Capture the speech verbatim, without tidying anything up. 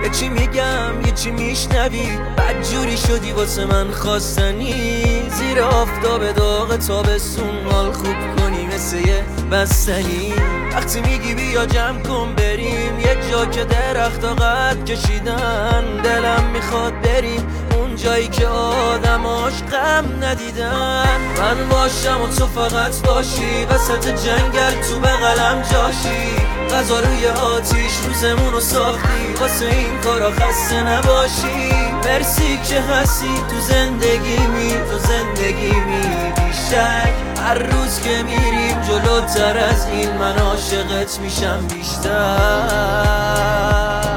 یه چی میگم یه چی میشنوی، بدجوری شدی واسه من خواستنی. زیر آفتاب داغ تابستون حال خوب کنی مثل یه بستنی. وقتی میگی بیا جمع کن بریم یه جا که درختا قد کشیدن، دلم میخواد بریم اون جایی که آدماش غم ندیدن. من باشم و تو فقط باشی، وسط جنگل تو بغلم جاشی. غذا روی آتیش روزمونو ساختی، واسه این کارا خسته نباشی. مرسی که هستی تو زندگی می تو زندگی می بیشک. هر روز که میریم جلوتر از این من عاشقت میشم بیشتر.